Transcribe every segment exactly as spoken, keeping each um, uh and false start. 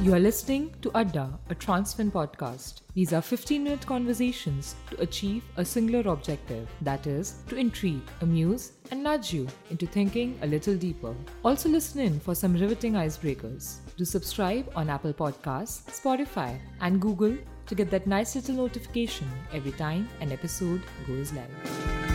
You are listening to Adda, a Transfin podcast. These are fifteen-minute conversations to achieve a singular objective, that is, to intrigue, amuse, and nudge you into thinking a little deeper. Also listen in for some riveting icebreakers. Do subscribe on Apple Podcasts, Spotify, and Google to get that nice little notification every time an episode goes live.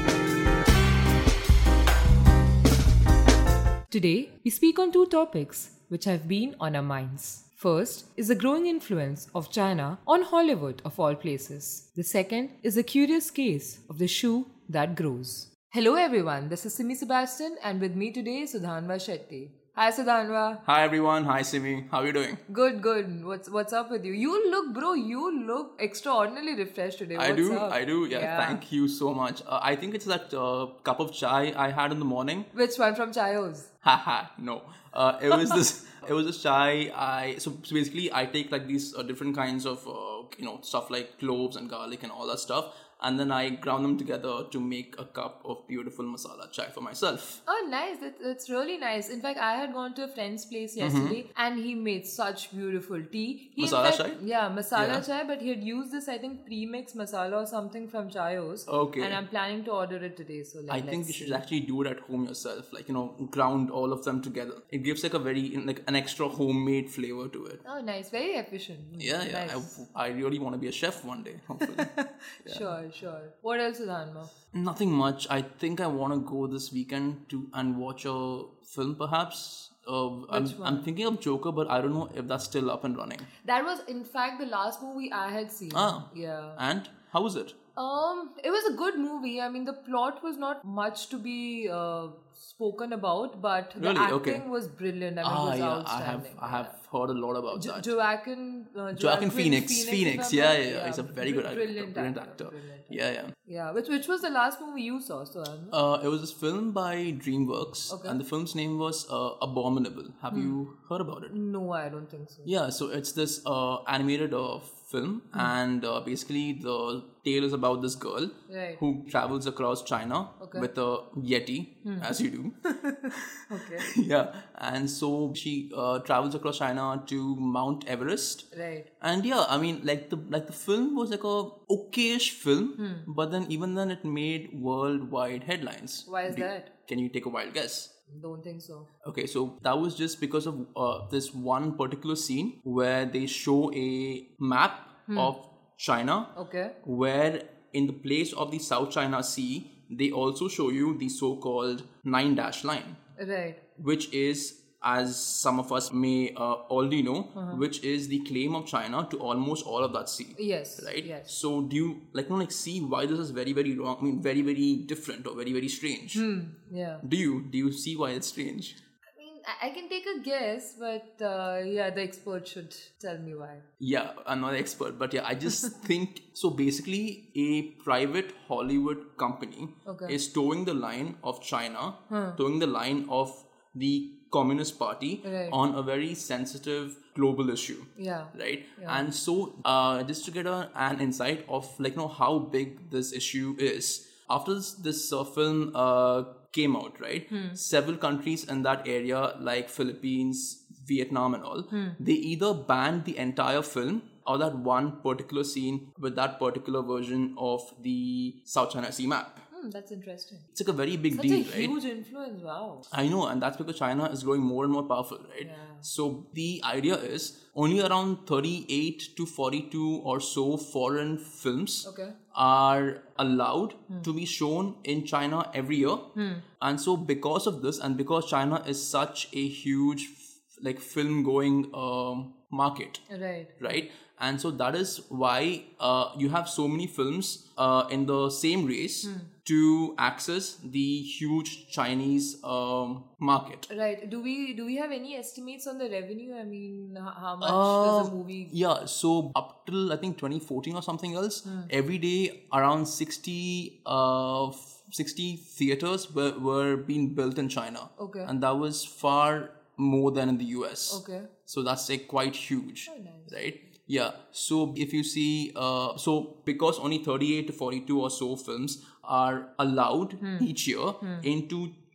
Today, we speak on two topics which have been on our minds. First is the growing influence of China on Hollywood of all places. The second is the curious case of the shoe that grows. Hello everyone, this is Simi Sebastian and with me today is Sudhanva Shetty. Hi Sudhanva. Hi everyone, hi Simi, how are you doing? Good, good. What's what's up with you? You look, bro, you look extraordinarily refreshed today. What's I do, up? I do, yeah, Yeah. thank you so much. Uh, I think it's that uh, cup of chai I had in the morning. Which one from Chayo's? Haha, no. Uh, it was this, it was this chai, I, so, so basically I take like these uh, different kinds of, uh, you know, stuff like cloves and garlic and all that stuff. And then I ground them together to make a cup of beautiful masala chai for myself. Oh, nice. That's, that's really nice. In fact, I had gone to a friend's place yesterday mm-hmm. and he made such beautiful tea. He masala fact, chai? Yeah, masala yeah. chai, but he had used this, I think, premix masala or something from Chayo's. Okay. And I'm planning to order it today. So like, I think you see. should actually do it at home yourself. Like, you know, ground all of them together. It gives like a very, like an extra homemade flavor to it. Oh, nice. Very efficient. Yeah, yeah. Nice. I, I really want to be a chef one day, hopefully. Yeah. Sure, sure. What else, Sudhanva? Nothing much. I think I want to go this weekend to and watch a film, perhaps. Uh, I'm, Which one? I'm thinking of Joker, but I don't know if that's still up and running. That was, in fact, the last movie I had seen. Ah. Yeah. And how was it? Um, it was a good movie. I mean, the plot was not much to be uh, spoken about, but the Really? acting Okay. was brilliant. I mean, Ah, it was yeah. I outstanding. have I have heard a lot about Jo- that. Joaquin, uh, Joaquin Phoenix. Phoenix, Phoenix. if I'm Yeah, not- yeah, yeah. He's a very good actor. Brilliant, Brilliant actor. actor. Brilliant actor. Yeah, yeah. Yeah, which which was the last movie you saw, so Uh, it was this film by DreamWorks, Okay. and the film's name was uh, Abominable. Have you heard about it? No, I don't think so. Yeah, so it's this uh, animated uh, film, and uh, basically the tale is about this girl Right. who travels across China Okay. with a Yeti, as you do. Okay. Yeah, and so she uh, travels across China to Mount Everest. Right. And yeah, I mean, like the like the film was like a okayish film, but then even then it made worldwide headlines. Why is Do- that? Can you take a wild guess? Don't think so. Okay, so that was just because of uh, this one particular scene where they show a map of China, Okay. where in the place of the South China Sea, they also show you the so-called nine dash line, Right. which is, as some of us may uh, already know, Uh-huh. which is the claim of China to almost all of that sea. Yes. Right? Yes. So do you like not like see why this is very, very wrong? I mean, very, very different or very, very strange. Yeah. Do you? Do you see why it's strange? I mean, I I can take a guess, but uh, yeah, the expert should tell me why. Yeah, I'm not an expert, but yeah, I just think so. Basically, a private Hollywood company Okay. is towing the line of China, towing the line of the Communist Party Right. on a very sensitive global issue. Yeah. Right, and so uh, just to get a, an insight of like you know how big this issue is. After this, this uh, film uh, came out, right? Several countries in that area, like Philippines, Vietnam, and all, they either banned the entire film or that one particular scene with that particular version of the South China Sea map. Hmm, that's interesting. It's like a very big Such deal, a right? huge influence. Wow. I know, and that's because China is growing more and more powerful, right? Yeah. So the idea is only around thirty-eight to forty-two or so foreign films Okay. are allowed to be shown in China every year. And so because of this, and because China is such a huge like film going um, market, Right. right? And so that is why uh, you have so many films uh, in the same race to access the huge Chinese um, market. Right. Do we do we have any estimates on the revenue? I mean, h- how much Uh, does a movie? Yeah, so up till I think twenty fourteen or something else, every day around sixty, uh, f- sixty theaters were, were being built in China. Okay. And that was far more than in the U S. Okay. So that's like quite huge, Oh, nice. right? Yeah. So if you see, uh, so because only thirty-eight to forty-two or so films are allowed each year into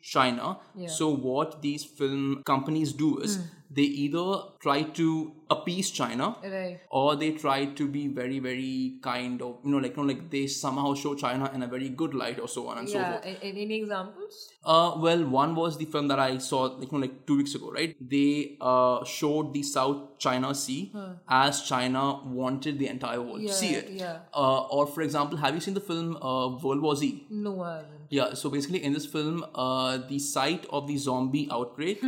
China. Yeah. So what these film companies do is they either try to appease China, Right. or they try to be very, very kind of, you know, like, you know, like they somehow show China in a very good light or so on and so Yeah. forth. A- Any examples? Uh, well, one was the film that I saw, like, you know, like two weeks ago, right? They uh, showed the South China Sea as China wanted the entire world Yeah, to see it. yeah. Uh, or, for example, have you seen the film uh, World War Z? No, I haven't. Yeah, so basically in this film, uh, the site of the zombie outbreak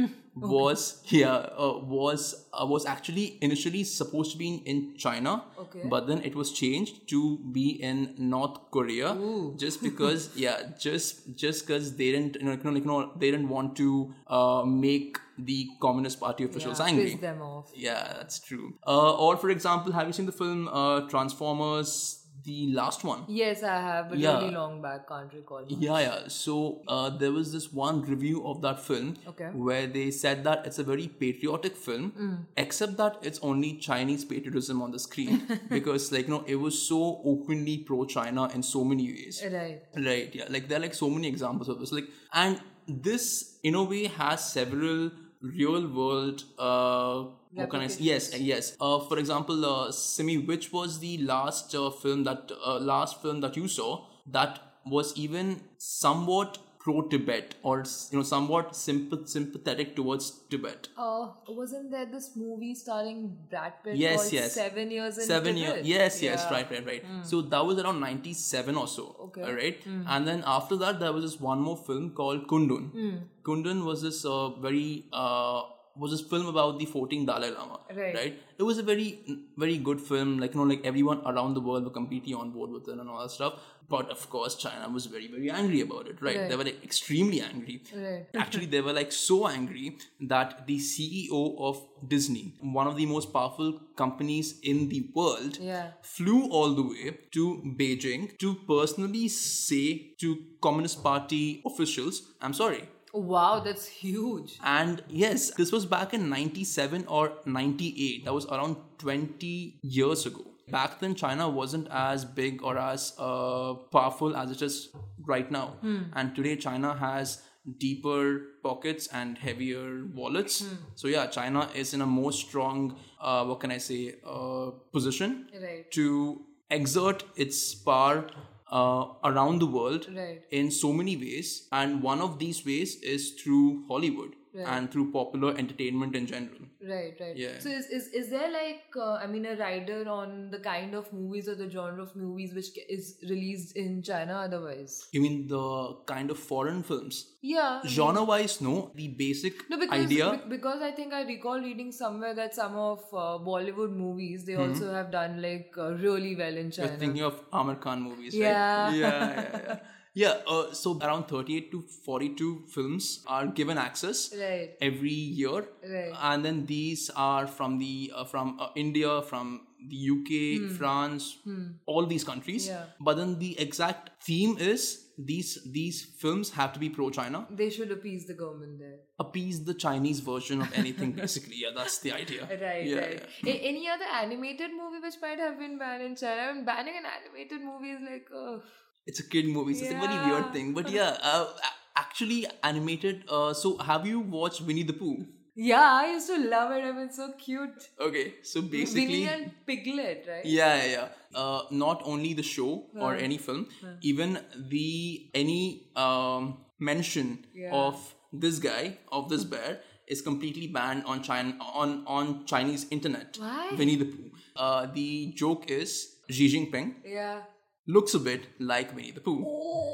was yeah uh, was uh, was actually initially supposed to be in, in China, Okay. but then it was changed to be in North Korea, Ooh. just because yeah just just because they didn't you know, like, you know they didn't want to uh, make the Communist Party officials Yeah, angry. piss them off. Yeah, that's true. Uh, or for example, have you seen the film uh, Transformers? The last one. Yes, I have, but Yeah. really long back, can't recall. much. Yeah, yeah. So uh, there was this one review of that film Okay. where they said that it's a very patriotic film, except that it's only Chinese patriotism on the screen because, like, you know, it was so openly pro-China in so many ways. Right. Right. Yeah. Like there are like so many examples of this. Like, and this in a way has several real-world. Uh, what can I say? Yes, yes. Uh, for example, uh, Simi, which was the last uh, film that uh, last film that you saw that was even somewhat pro-Tibet or you know somewhat sympath- sympathetic towards Tibet? Uh, wasn't there this movie starring Brad Pitt Yes, called yes. Seven Years in Seven Tibet? years. Yes, yes. Yeah. Right, right, right. So that was around ninety-seven or so. Okay. All right. And then after that, there was this one more film called Kundun. Kundun was this uh, very uh, was this film about the fourteenth Dalai Lama. Right. It was a very, very good film. Like, you know, like everyone around the world were completely on board with it and all that stuff. But of course, China was very, very angry about it, right? Right. They were like extremely angry. Right. Actually, they were like so angry that the C E O of Disney, one of the most powerful companies in the world, Yeah. flew all the way to Beijing to personally say to Communist Party officials, I'm sorry. Wow, that's huge. And yes, this was back in ninety-seven or ninety-eight. That was around twenty years ago. Back then, China wasn't as big or as uh, powerful as it is right now. And today, China has deeper pockets and heavier wallets. So yeah, China is in a more strong, uh, what can I say, uh, position Right. to exert its power uh, around the world Right. in so many ways, and one of these ways is through Hollywood and through popular entertainment in general. Right, right. Yeah. So is, is is there like uh, I mean a rider on the kind of movies or the genre of movies which ca- is released in China otherwise? You mean the kind of foreign films? Yeah. I mean- Genre wise, no. The basic No, because idea. be- because I think I recall reading somewhere that some of uh, Bollywood movies they also have done like uh, really well in China. You're thinking of Amir Khan movies, Yeah. right? Yeah, yeah, yeah. Yeah, uh, so around thirty-eight to forty-two films are given access Right. every year, Right. and then these are from the uh, from uh, India, from the U K, France, all these countries. Yeah. But then the exact theme is these these films have to be pro-China, They should appease the government there. appease the Chinese version of anything. Basically, yeah, that's the idea. Right, yeah, right. A- any other animated movie which might have been banned in China? I mean, banning an animated movie is like, uh, It's a kid movie. So it's a very Yeah. weird thing. But yeah, uh, a- actually animated. Uh, so have you watched Winnie the Pooh? yeah, I used to love it. I mean, so cute. Okay, so basically, Winnie and Piglet, right? yeah, yeah, yeah. Uh, not only the show or any film, even the any um, mention Yeah. of this guy of this bear is completely banned on China on on Chinese internet. Why? Winnie the Pooh. Uh, the joke is Xi Jinping Yeah. looks a bit like Winnie the Pooh.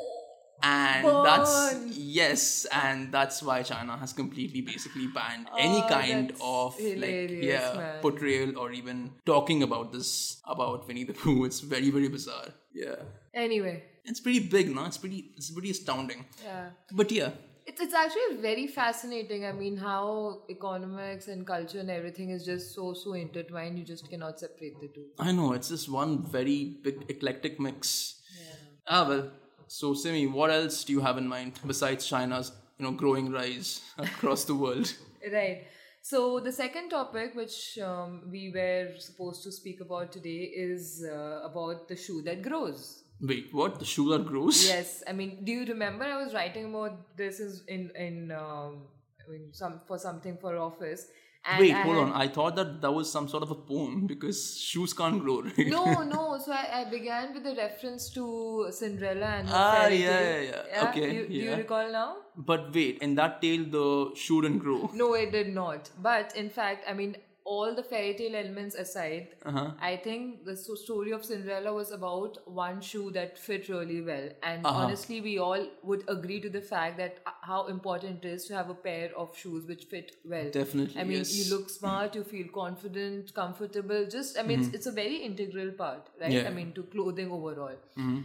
And Burn. that's yes, and that's why China has completely basically banned any Oh, kind that's of like hilarious, yeah man. portrayal or even talking about this about Winnie the Pooh. It's very very bizarre. Yeah, Anyway, it's pretty big, no? It's pretty it's pretty astounding. yeah. But yeah, It's, it's actually very fascinating. I mean, how economics and culture and everything is just so, so intertwined. You just cannot separate the two. I know it's just one very big eclectic mix. Ah well. So Simi, what else do you have in mind besides China's you know growing rise across the world? Right. So the second topic which um, we were supposed to speak about today is uh, about the shoe that grows. Wait, what? The shoe that grows? Yes, I mean, do you remember I was writing about this is in in um, I mean, some for something for office. And Wait, I hold had, on. I thought that that was some sort of a poem because shoes can't grow, right? No, no. So I, I began with a reference to Cinderella and her Ah, fairy yeah, tale. yeah, yeah. Okay, You, do you yeah. recall now? But wait, in that tale, the shoe didn't grow. No, it did not. But in fact, I mean, all the fairy tale elements aside, Uh-huh. I think the so- story of Cinderella was about one shoe that fit really well. And Uh-huh. honestly, we all would agree to the fact that uh, how important it is to have a pair of shoes which fit well. Definitely, I mean, yes. you look smart, you feel confident, comfortable. Just, I mean, it's, it's a very integral part, right? Yeah. I mean, to clothing overall.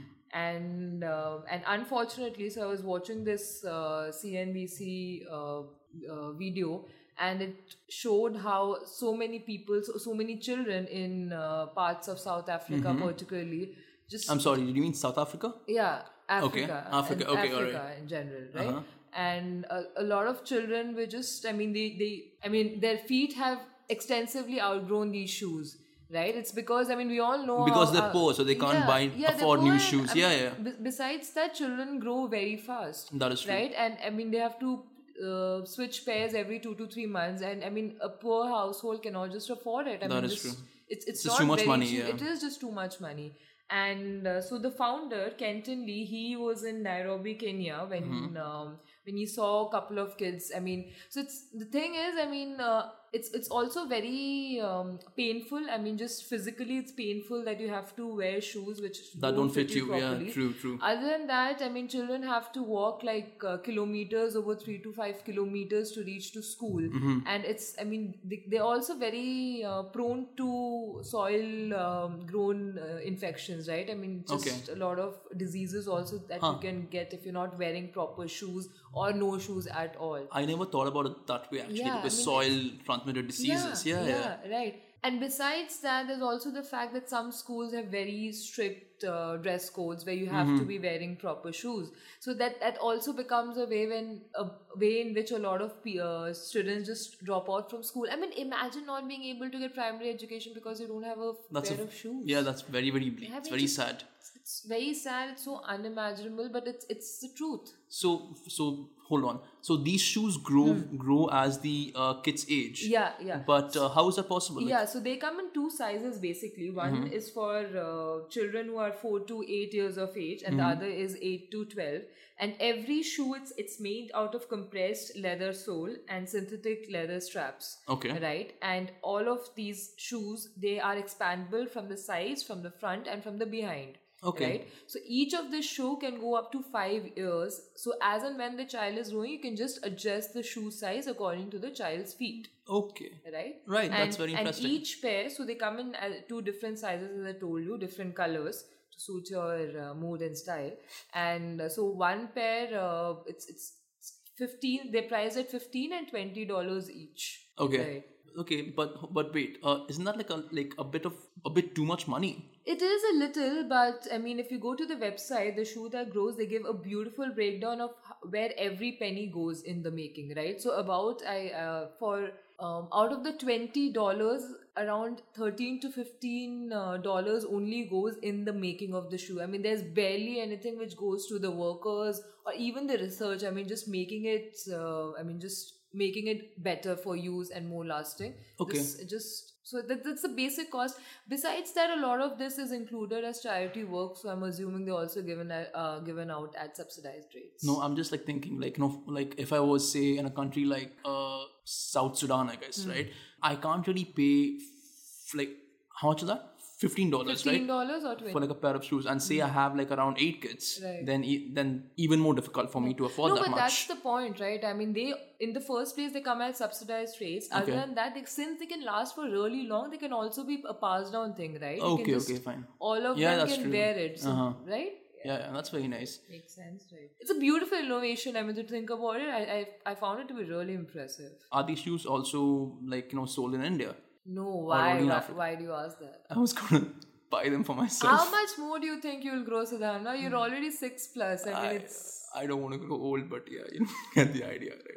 And uh, and unfortunately, so I was watching this uh, C N B C uh, uh, video, and it showed how so many people, so, so many children in uh, parts of South Africa, particularly, just I'm sorry, did you mean South Africa? yeah, Africa, Okay, Africa, and okay, Africa alright. in general, right? Uh-huh. And a, a lot of children were just, I mean, they, they, I mean, their feet have extensively outgrown these shoes, right? It's because, I mean, we all know Because how, they're uh, poor, so they can't yeah, buy, yeah, they're afford poor new and, shoes. I Yeah, mean, yeah. be- besides that, children grow very fast. That is true. Right? And I mean, they have to uh, switch pairs every two to three months. And I mean, a poor household cannot just afford it. I That mean, is this, true. It's, it's, It's not just too much very money, cheap. yeah. It is just too much money. And uh, so the founder, Kenton Lee, he was in Nairobi, Kenya when Mm-hmm. um, when he saw a couple of kids. I mean, so it's the thing is, I mean, uh, it's it's also very um, painful. I mean, just physically, it's painful that you have to wear shoes which That don't fit you. properly. Yeah, true, true. Other than that, I mean, children have to walk like uh, kilometers, over three to five kilometers to reach to school. Mm-hmm. And it's, I mean, they, they're also very uh, prone to soil um, grown uh, infections, right? I mean, just Okay. a lot of diseases also that Huh. you can get if you're not wearing proper shoes or no shoes at all. I never thought about it that way, actually, Yeah, because I mean, soil transmitted diseases. Yeah, yeah. right. And besides that, there's also the fact that some schools have very strict uh, dress codes where you have Mm-hmm. to be wearing proper shoes. So that that also becomes a way when a way in which a lot of pe- uh, students just drop out from school. I mean, imagine not being able to get primary education because you don't have a That's pair a, of shoes. Yeah, that's very, very bleak. I It's mean, very just- sad. It's very sad. It's so unimaginable, but it's it's the truth. So, so hold on. So these shoes grow grow as the uh, kids age. Hmm. Yeah, yeah. But uh, how is that possible? Like, Yeah, so they come in two sizes basically. One Mm-hmm. is for uh, children who are four to eight years of age, and Mm-hmm. the other is eight to twelve. And every shoe, it's it's made out of compressed leather sole and synthetic leather straps. Okay. Right, and all of these shoes, they are expandable from the sides, from the front, and from the behind. Okay. Right. So each of the shoe can go up to five years. So as and when the child is growing, you can just adjust the shoe size according to the child's feet. Okay. Right? Right, And, that's very interesting. And each pair, so they come in uh, two different sizes, as I told you, different colors to suit your uh, mood and style. And uh, so one pair, uh, it's it's fifteen. They price at fifteen and twenty dollars each. Okay. Right. Okay, but but wait, uh, isn't that like a like a bit of a bit too much money? It is a little, but I mean, if you go to the website, the Shoe That Grows, they give a beautiful breakdown of h- where every penny goes in the making, right? So about I uh, for um, out of the twenty dollars, around thirteen to fifteen uh, dollars only goes in the making of the shoe. I mean, there's barely anything which goes to the workers or even the research. I mean, just making it. Uh, I mean, just making it better for use and more lasting. Okay. This, just so that, that's the basic cost. Besides that, a lot of this is included as charity work, so I'm assuming they're also given at, uh, given out at subsidized rates. No, I'm just like thinking, like, you know, like if I was say in a country like uh South Sudan, I guess, Hmm. right? I can't really pay f- like how much is that? Fifteen dollars, fifteen right? dollars or twenty. For like a pair of shoes, and say I have like around eight kids, Right. then e- then even more difficult for me to afford No, that but much. that's the point, right? I mean, they in the first place they come at subsidized rates. Other Okay. than that, they, since they can last for really long, they can also be a passed down thing, right? You Okay, can just- okay, fine. All of Yeah, them that's can true. wear it, so, Uh-huh. right? Yeah, yeah, that's very nice. Makes sense, right? It's a beautiful innovation. I mean, to think about it, I I, I found it to be really impressive. Are these shoes also like you know sold in India? No, only why? in Why, Africa? why do you ask that? I was gonna buy them for myself. How much more do you think you'll grow, Siddharna? You're already six plus. I mean, I, it's I don't want to grow old, but yeah, you get the idea, right?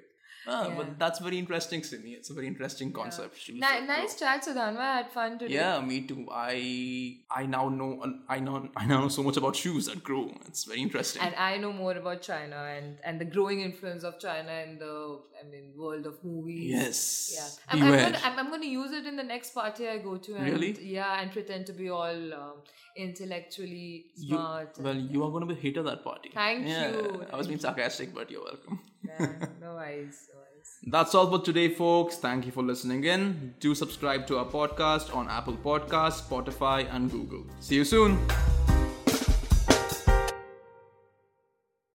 Ah, Yeah. but that's very interesting, Simi. It's a very interesting concept. to Ni- so nice chat, Sudhanva. I had fun today. Yeah, me too. I I now know I know I now know so much about shoes that grow. It's very interesting. And I know more about China and, and the growing influence of China in the I mean world of movies. Yes. Yeah. I'm, I'm, Beware. gonna, I'm, I'm gonna use it in the next party I go to. And, Really? Yeah, and pretend to be all um, intellectually You, smart. well, you are going to be a hit of that party. Thank Yeah, you. I was being sarcastic, but you're welcome. Yeah, no worries, no worries. That's all for today, folks. Thank you for listening in. Do subscribe to our podcast on Apple Podcasts, Spotify, and Google. See you soon.